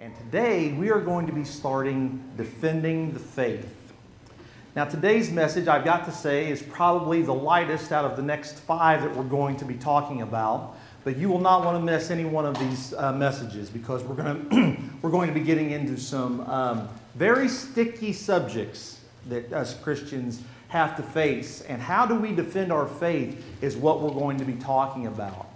And today we are going to be starting Defending the Faith. Now today's message, I've got to say, is probably the lightest out of the next 5 that we're going to be talking about. But you will not want to miss any one of these messages, because we're going to be getting into some very sticky subjects that us Christians have to face. And how do we defend our faith is what we're going to be talking about.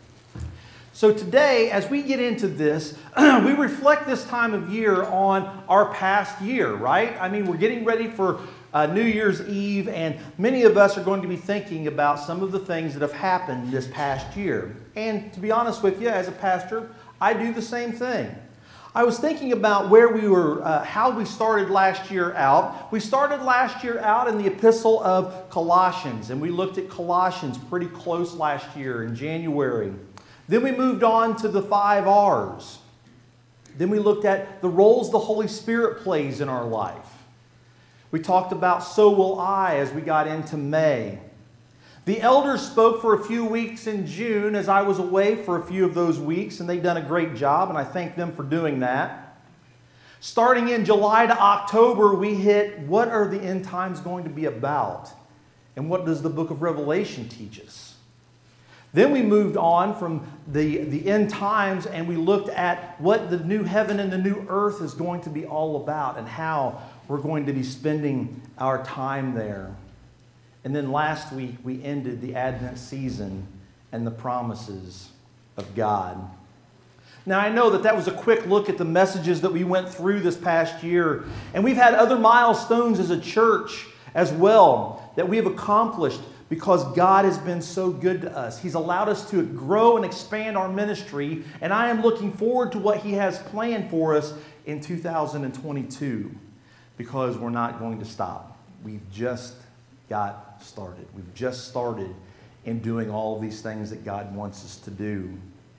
So today, as we get into this, we reflect this time of year on our past year, right? I mean, we're getting ready for New Year's Eve, and many of us are going to be thinking about some of the things that have happened this past year. And to be honest with you, as a pastor, I do the same thing. I was thinking about where we were, how we started last year out. We started last year out in the epistle of Colossians, and we looked at Colossians pretty close last year in January. Then we moved on to the 5 R's. Then we looked at the roles the Holy Spirit plays in our life. We talked about So Will I as we got into May. The elders spoke for a few weeks in June as I was away for a few of those weeks, and they've done a great job, and I thank them for doing that. Starting in July to October, we hit what are the end times going to be about, and what does the book of Revelation teach us? Then we moved on from the end times, and we looked at what the new heaven and the new earth is going to be all about and how we're going to be spending our time there. And then last week we ended the Advent season and the promises of God. Now I know that was a quick look at the messages that we went through this past year, and we've had other milestones as a church as well that we have accomplished, because God has been so good to us. He's allowed us to grow and expand our ministry, and I am looking forward to what He has planned for us in 2022, because we're not going to stop. We've just got started. We've just started in doing all of these things that God wants us to do.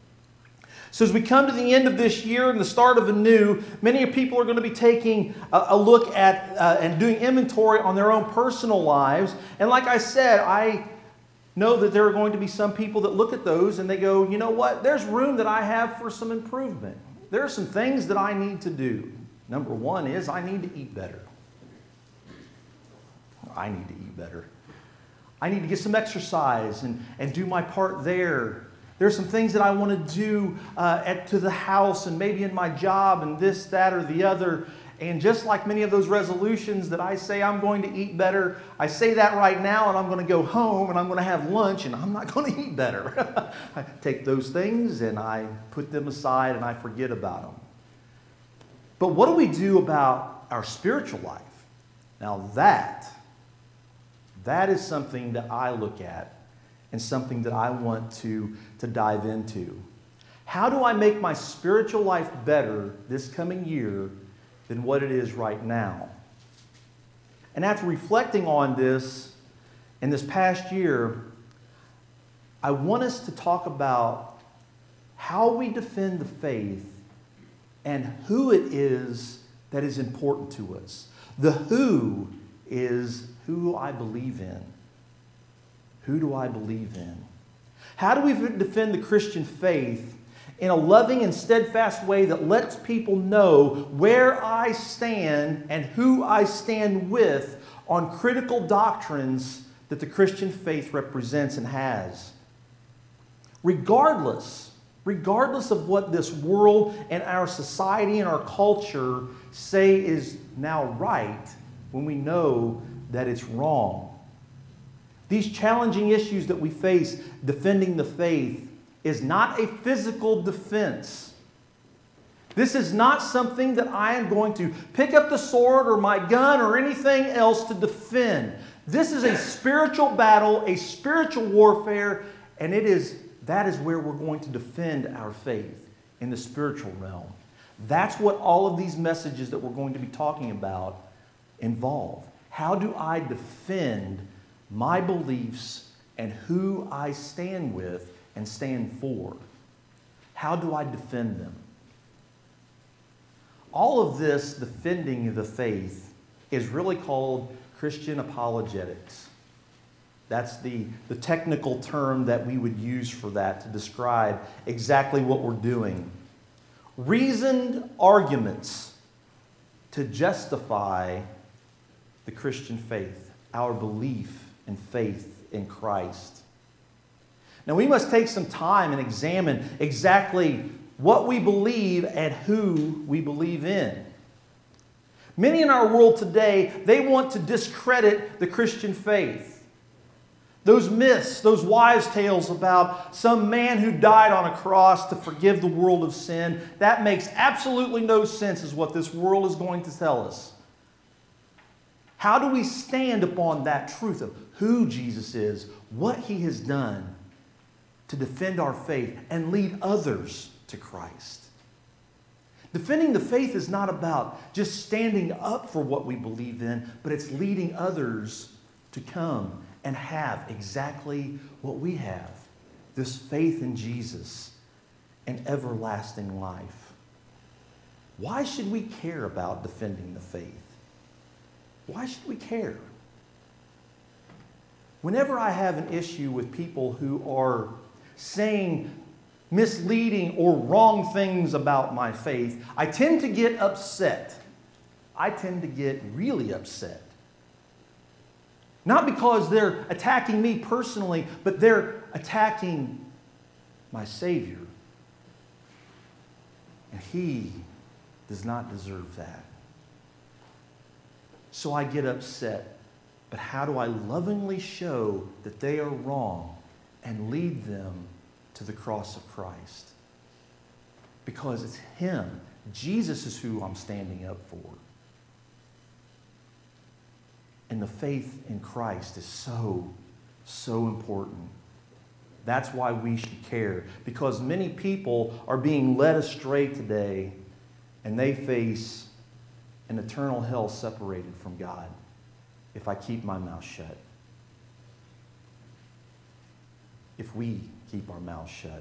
So as we come to the end of this year and the start of a new, many people are going to be taking a look at and doing inventory on their own personal lives. And like I said, I know that there are going to be some people that look at those and they go, you know what, there's room that I have for some improvement. There are some things that I need to do. Number one is I need to eat better. I need to eat better. I need to get some exercise and do my part there. There's some things that I want to do to the house and maybe in my job and this, that, or the other. And just like many of those resolutions that I say I'm going to eat better, I say that right now and I'm going to go home and I'm going to have lunch and I'm not going to eat better. I take those things and I put them aside and I forget about them. But what do we do about our spiritual life? Now that is something that I look at and something that I want to dive into. How do I make my spiritual life better this coming year than what it is right now? And after reflecting on this in this past year, I want us to talk about how we defend the faith and who it is that is important to us. The who is who I believe in. Who do I believe in? How do we defend the Christian faith in a loving and steadfast way that lets people know where I stand and who I stand with on critical doctrines that the Christian faith represents and has? Regardless of what this world and our society and our culture say is now right, when we know that it's wrong. These challenging issues that we face defending the faith is not a physical defense. This is not something that I am going to pick up the sword or my gun or anything else to defend. This is a spiritual battle, a spiritual warfare, and that is where we're going to defend our faith, in the spiritual realm. That's what all of these messages that we're going to be talking about involve. How do I defend my beliefs and who I stand with and stand for? How do I defend them? All of this defending the faith is really called Christian apologetics. That's the technical term that we would use for that to describe exactly what we're doing. reasoned arguments to justify the Christian faith, our belief and faith in Christ. Now, we must take some time and examine exactly what we believe and who we believe in. Many in our world today, they want to discredit the Christian faith. Those myths, those wise tales about some man who died on a cross to forgive the world of sin, that makes absolutely no sense is what this world is going to tell us. How do we stand upon that truth of who Jesus is, what He has done to defend our faith and lead others to Christ? Defending the faith is not about just standing up for what we believe in, but it's leading others to come and have exactly what we have, this faith in Jesus and everlasting life. Why should we care about defending the faith? Why should we care? Whenever I have an issue with people who are saying misleading or wrong things about my faith, I tend to get upset. I tend to get really upset. Not because they're attacking me personally, but they're attacking my Savior. And He does not deserve that. So I get upset. But how do I lovingly show that they are wrong and lead them to the cross of Christ? Because it's Him. Jesus is who I'm standing up for. And the faith in Christ is so, so important. That's why we should care. Because many people are being led astray today, and they face an eternal hell separated from God if I keep my mouth shut. If we keep our mouths shut.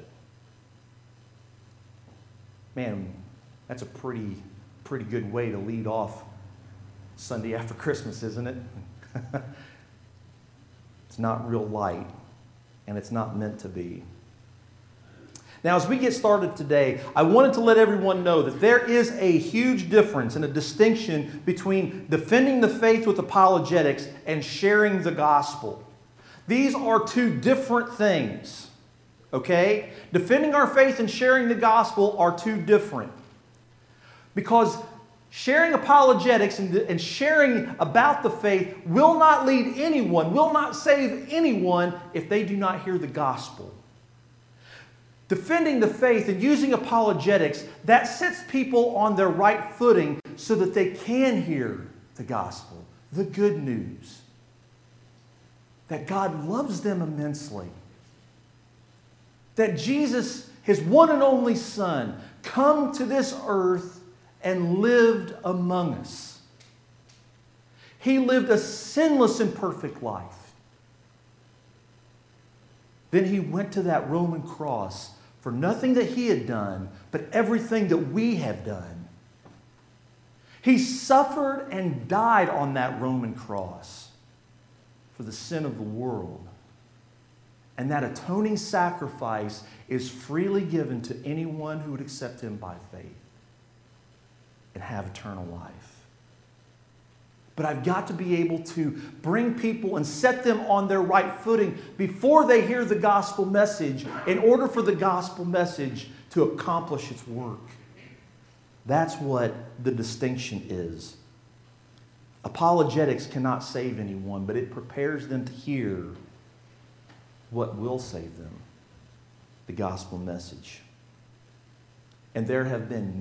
Man, that's a pretty good way to lead off Sunday after Christmas, isn't it? It's not real light, and it's not meant to be. Now, as we get started today, I wanted to let everyone know that there is a huge difference and a distinction between defending the faith with apologetics and sharing the gospel. These are two different things, okay? Defending our faith and sharing the gospel are two different. Because sharing apologetics and sharing about the faith will not lead anyone, will not save anyone if they do not hear the gospel. Defending the faith and using apologetics, that sets people on their right footing so that they can hear the gospel, the good news, that God loves them immensely, that Jesus, His one and only Son, come to this earth and lived among us. He lived a sinless and perfect life. Then He went to that Roman cross for nothing that He had done, but everything that we have done. He suffered and died on that Roman cross for the sin of the world. And that atoning sacrifice is freely given to anyone who would accept Him by faith and have eternal life. But I've got to be able to bring people and set them on their right footing before they hear the gospel message in order for the gospel message to accomplish its work. That's what the distinction is. Apologetics cannot save anyone, but it prepares them to hear what will save them, the gospel message. And there have been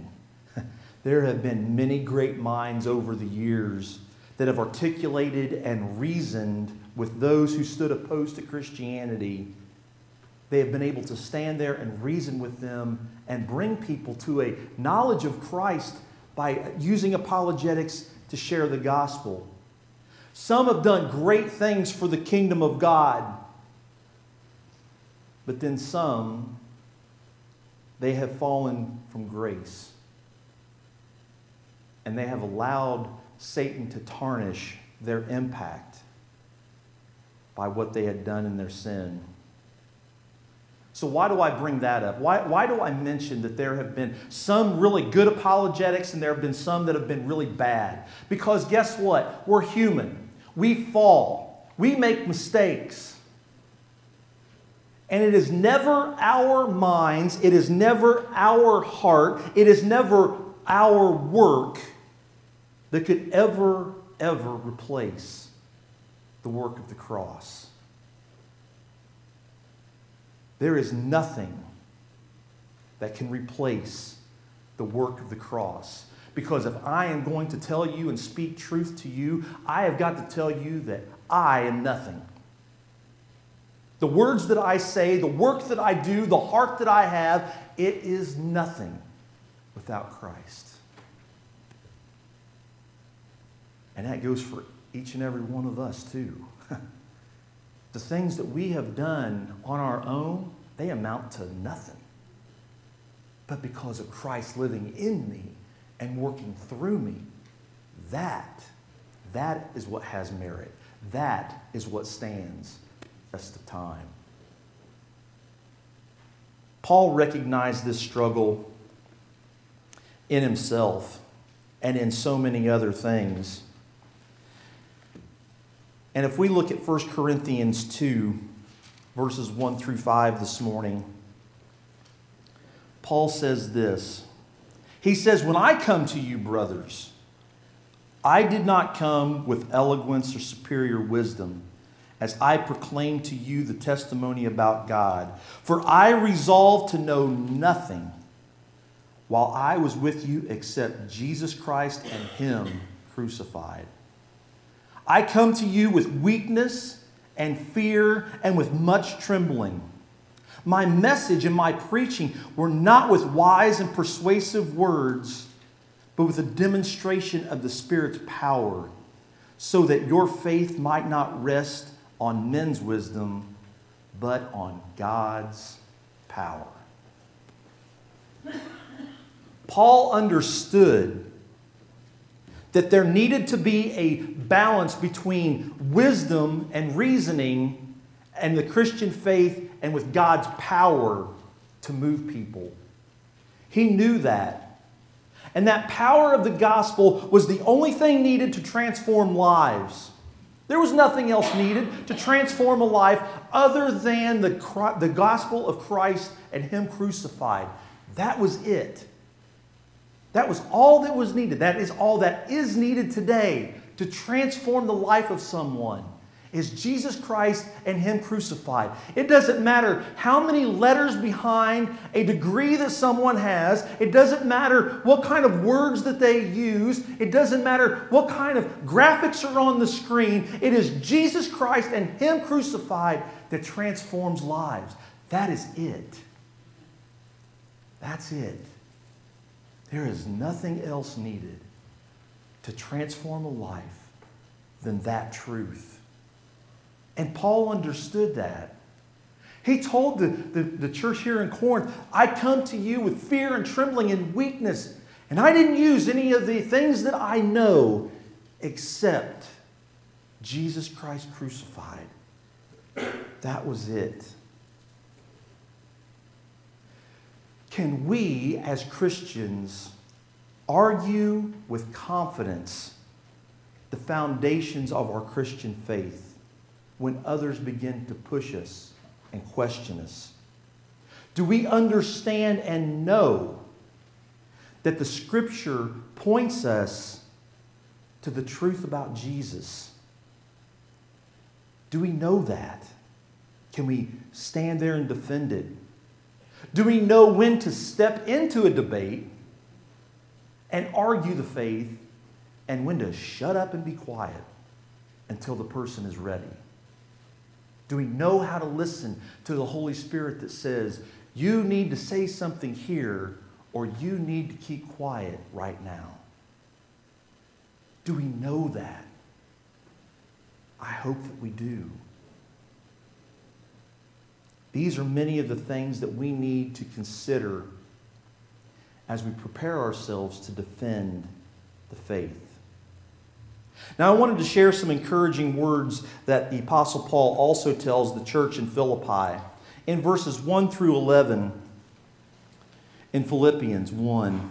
many great minds over the years that have articulated and reasoned with those who stood opposed to Christianity. They have been able to stand there and reason with them and bring people to a knowledge of Christ by using apologetics to share the gospel. Some have done great things for the kingdom of God, but then some, they have fallen from grace. And they have allowed Satan to tarnish their impact by what they had done in their sin. So why do I bring that up? Why do I mention that there have been some really good apologetics and there have been some that have been really bad? Because guess what? We're human. We fall. We make mistakes. And it is never our minds, it is never our heart, it is never our work that could ever replace the work of the cross. There is nothing that can replace the work of the cross. Because if I am going to tell you and speak truth to you, I have got to tell you that I am nothing. The words that I say, the work that I do, the heart that I have, it is nothing without Christ. And that goes for each and every one of us too. The things that we have done on our own, they amount to nothing. But because of Christ living in me and working through me, that is what has merit. That is what stands the test of time. Paul recognized this struggle in himself and in so many other things. And if we look at 1 Corinthians 2, verses 1 through 5 this morning, Paul says this. He says, "When I come to you, brothers, I did not come with eloquence or superior wisdom, as I proclaim to you the testimony about God. For I resolved to know nothing while I was with you except Jesus Christ and Him crucified. I come to you with weakness and fear and with much trembling. My message and my preaching were not with wise and persuasive words, but with a demonstration of the Spirit's power, so that your faith might not rest on men's wisdom, but on God's power." Paul understood that there needed to be a balance between wisdom and reasoning and the Christian faith and with God's power to move people. He knew that. And that power of the gospel was the only thing needed to transform lives. There was nothing else needed to transform a life other than the gospel of Christ and Him crucified. That was it. That was all that was needed. That is all that is needed today to transform the life of someone, is Jesus Christ and Him crucified. It doesn't matter how many letters behind a degree that someone has. It doesn't matter what kind of words that they use. It doesn't matter what kind of graphics are on the screen. It is Jesus Christ and Him crucified that transforms lives. That is it. That's it. There is nothing else needed to transform a life than that truth. And Paul understood that. He told the church here in Corinth, "I come to you with fear and trembling and weakness, and I didn't use any of the things that I know except Jesus Christ crucified." That was it. Can we, as Christians, argue with confidence the foundations of our Christian faith when others begin to push us and question us? Do we understand and know that the Scripture points us to the truth about Jesus? Do we know that? Can we stand there and defend it? Do we know when to step into a debate and argue the faith, and when to shut up and be quiet until the person is ready? Do we know how to listen to the Holy Spirit that says, you need to say something here, or you need to keep quiet right now? Do we know that? I hope that we do. These are many of the things that we need to consider as we prepare ourselves to defend the faith. Now, I wanted to share some encouraging words that the Apostle Paul also tells the church in Philippi in verses 1 through 11 in Philippians 1.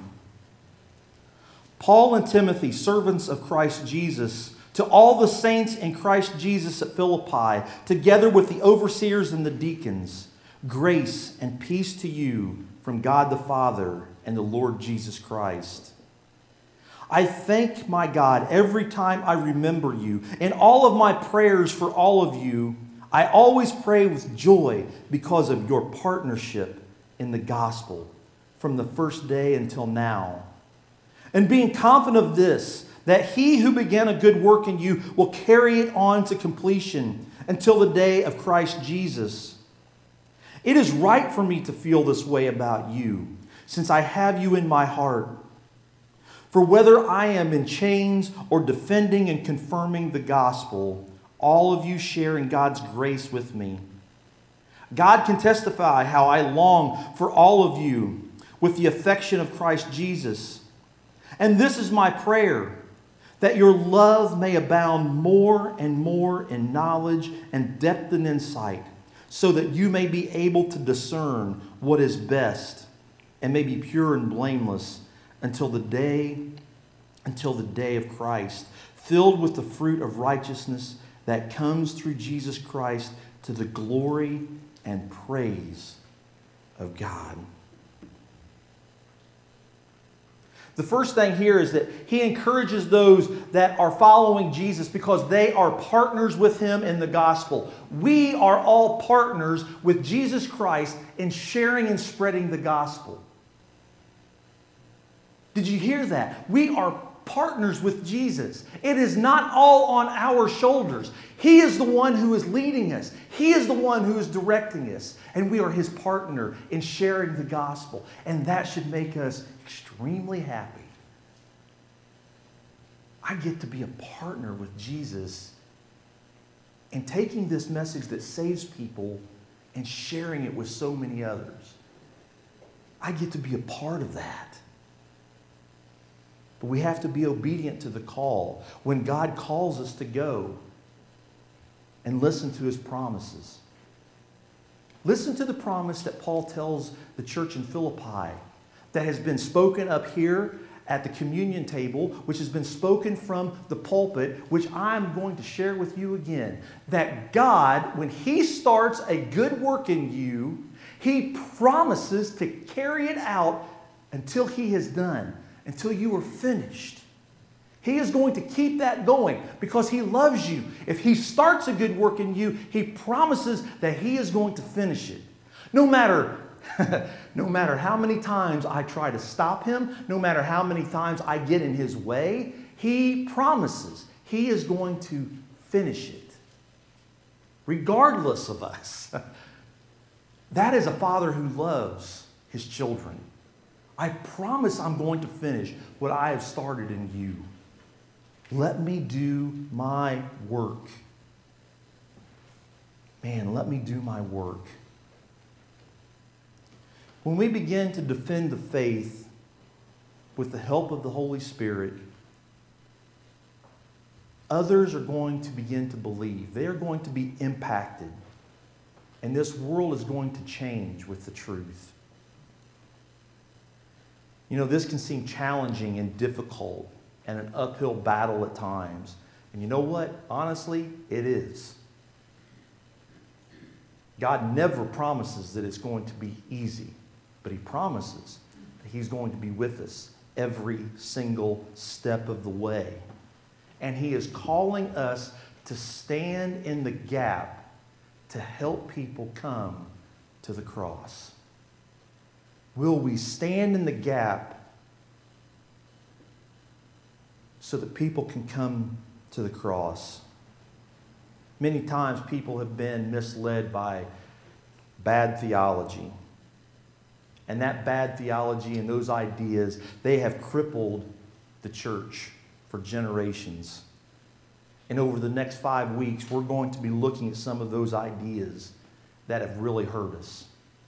Paul and Timothy, servants of Christ Jesus, to all the saints in Christ Jesus at Philippi, together with the overseers and the deacons, grace and peace to you from God the Father and the Lord Jesus Christ. I thank my God every time I remember you. In all of my prayers for all of you, I always pray with joy because of your partnership in the gospel from the first day until now. And being confident of this, that he who began a good work in you will carry it on to completion until the day of Christ Jesus. It is right for me to feel this way about you, since I have you in my heart. For whether I am in chains or defending and confirming the gospel, all of you share in God's grace with me. God can testify how I long for all of you with the affection of Christ Jesus. And this is my prayer, that your love may abound more and more in knowledge and depth and insight, so that you may be able to discern what is best and may be pure and blameless until the day of Christ, filled with the fruit of righteousness that comes through Jesus Christ to the glory and praise of God. The first thing here is that he encourages those that are following Jesus because they are partners with him in the gospel. We are all partners with Jesus Christ in sharing and spreading the gospel. Did you hear that? We are partners with Jesus. It is not all on our shoulders. He is the one who is leading us. He is the one who is directing us. And we are his partner in sharing the gospel. And that should make us extremely happy. I get to be a partner with Jesus in taking this message that saves people and sharing it with so many others. I get to be a part of that. But we have to be obedient to the call when God calls us to go and listen to his promises. Listen to the promise that Paul tells the church in Philippi that has been spoken up here at the communion table, which has been spoken from the pulpit, which I'm going to share with you again. That God, when he starts a good work in you, he promises to carry it out until he has done, until you are finished. He is going to keep that going because he loves you. If he starts a good work in you, he promises that he is going to finish it. No matter how many times I try to stop him, no matter how many times I get in his way, he promises he is going to finish it, regardless of us. That is a father who loves his children. I promise I'm going to finish what I have started in you. Let me do my work. Man, let me do my work. When we begin to defend the faith with the help of the Holy Spirit, others are going to begin to believe. They are going to be impacted. And this world is going to change with the truth. You know, this can seem challenging and difficult and an uphill battle at times. And you know what? Honestly, it is. God never promises that it's going to be easy, but he promises that he's going to be with us every single step of the way. And he is calling us to stand in the gap to help people come to the cross. Will we stand in the gap so that people can come to the cross? Many times people have been misled by bad theology. And that bad theology and those ideas, they have crippled the church for generations. And over the next 5 weeks, we're going to be looking at some of those ideas that have really hurt us.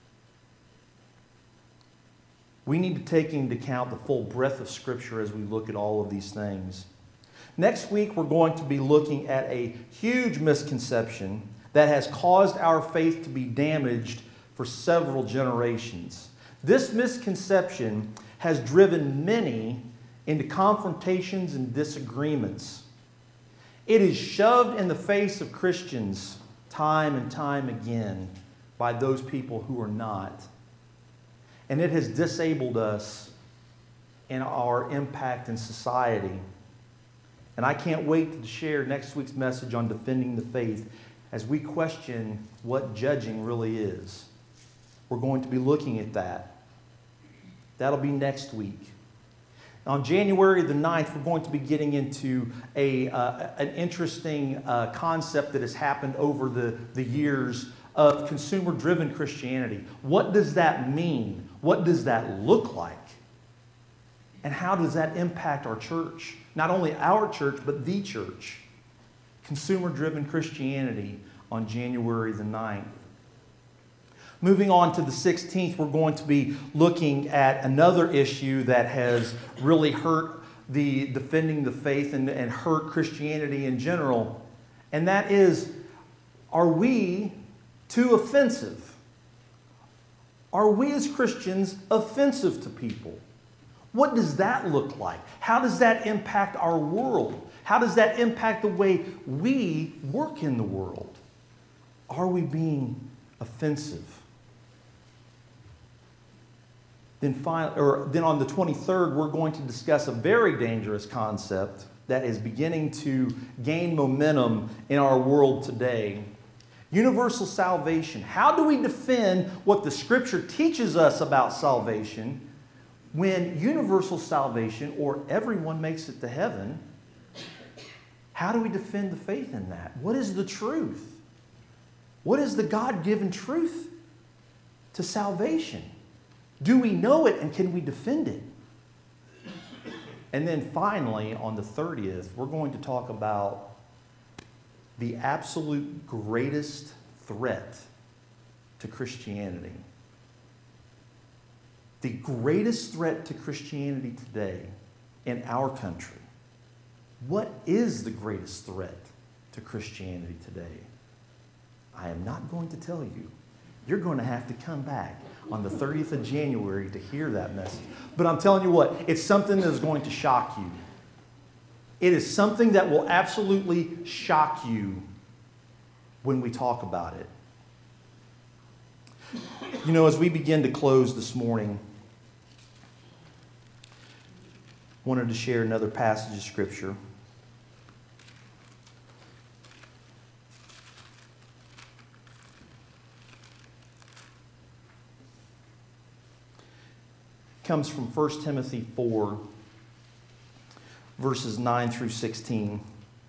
We need to take into account the full breadth of Scripture as we look at all of these things. Next week, we're going to be looking at a huge misconception that has caused our faith to be damaged for several generations. This misconception has driven many into confrontations and disagreements. It is shoved in the face of Christians time and time again by those people who are not. And it has disabled us in our impact in society. And I can't wait to share next week's message on defending the faith as we question what judging really is. We're going to be looking at that. That'll be next week. On January the 9th, we're going to be getting into an interesting concept that has happened over the years of consumer-driven Christianity. What does that mean? What does that look like? And how does that impact our church? Not only our church, but the church. Consumer-driven Christianity on January the 9th. Moving on to the 16th, we're going to be looking at another issue that has really hurt the defending the faith and hurt Christianity in general. And that is, are we too offensive? Are we as Christians offensive to people? What does that look like? How does that impact our world? How does that impact the way we work in the world? Are we being offensive? Then on the 23rd, we're going to discuss a very dangerous concept that is beginning to gain momentum in our world today. Universal salvation. How do we defend what the Scripture teaches us about salvation when universal salvation, or everyone makes it to heaven? How do we defend the faith in that? What is the truth? What is the God-given truth to salvation? Do we know it and can we defend it? And then finally, on the 30th, we're going to talk about the absolute greatest threat to Christianity. The greatest threat to Christianity today in our country. What is the greatest threat to Christianity today? I am not going to tell you. You're going to have to come back on the 30th of January to hear that message. But I'm telling you what, it's something that is going to shock you. It is something that will absolutely shock you when we talk about it. You know, as we begin to close this morning, I wanted to share another passage of Scripture. Comes from 1 Timothy 4, verses 9 through 16.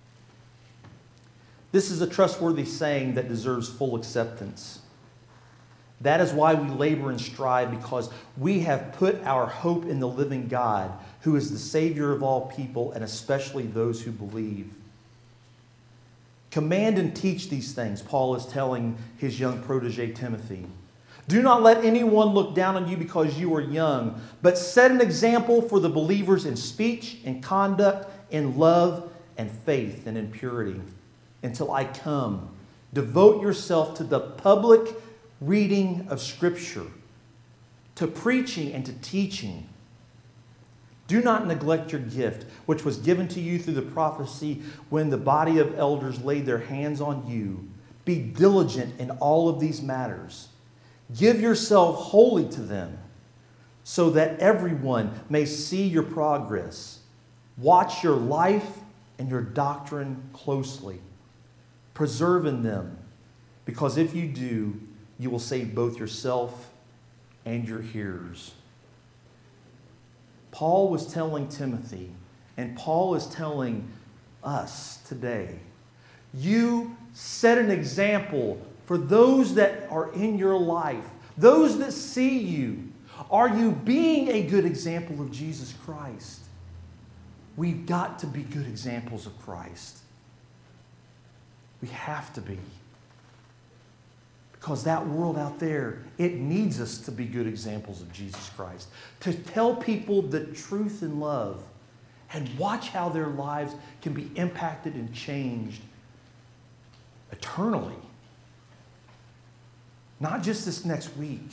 This is a trustworthy saying that deserves full acceptance. That is why we labor and strive, because we have put our hope in the living God, who is the Savior of all people, and especially those who believe. Command and teach these things, Paul is telling his young protege Timothy. Do not let anyone look down on you because you are young, but set an example for the believers in speech, in conduct, in love, and faith, and in purity. Until I come, devote yourself to the public reading of Scripture, to preaching and to teaching. Do not neglect your gift, which was given to you through the prophecy when the body of elders laid their hands on you. Be diligent in all of these matters. Give yourself wholly to them, so that everyone may see your progress. Watch your life and your doctrine closely. Preserve in them, because if you do, you will save both yourself and your hearers. Paul was telling Timothy, and Paul is telling us today, you set an example for those that are in your life, those that see you. Are you being a good example of Jesus Christ? We've got to be good examples of Christ. We have to be. Because that world out there, it needs us to be good examples of Jesus Christ. To tell people the truth in love and watch how their lives can be impacted and changed eternally. Not just this next week.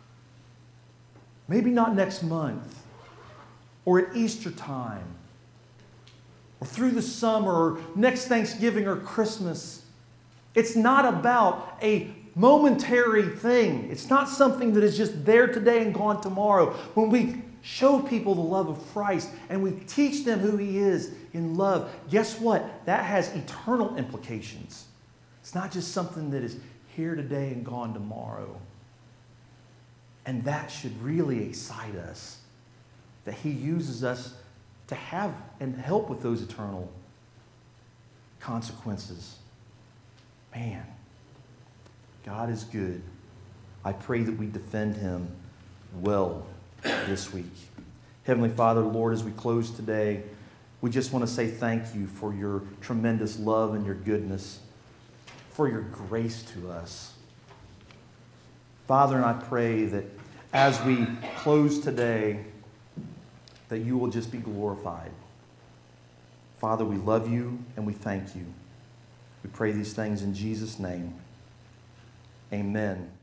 Maybe not next month. Or at Easter time. Or through the summer, or next Thanksgiving or Christmas. It's not about a momentary thing. It's not something that is just there today and gone tomorrow. When we show people the love of Christ and we teach them who He is in love, guess what? That has eternal implications. It's not just something that is here today and gone tomorrow. And that should really excite us, that He uses us to have and help with those eternal consequences. Man, God is good. I pray that we defend Him well this week. Heavenly Father, Lord, as we close today, we just want to say thank You for Your tremendous love and Your goodness, for Your grace to us. Father, and I pray that as we close today, that You will just be glorified. Father, we love You and we thank You. We pray these things in Jesus' name. Amen.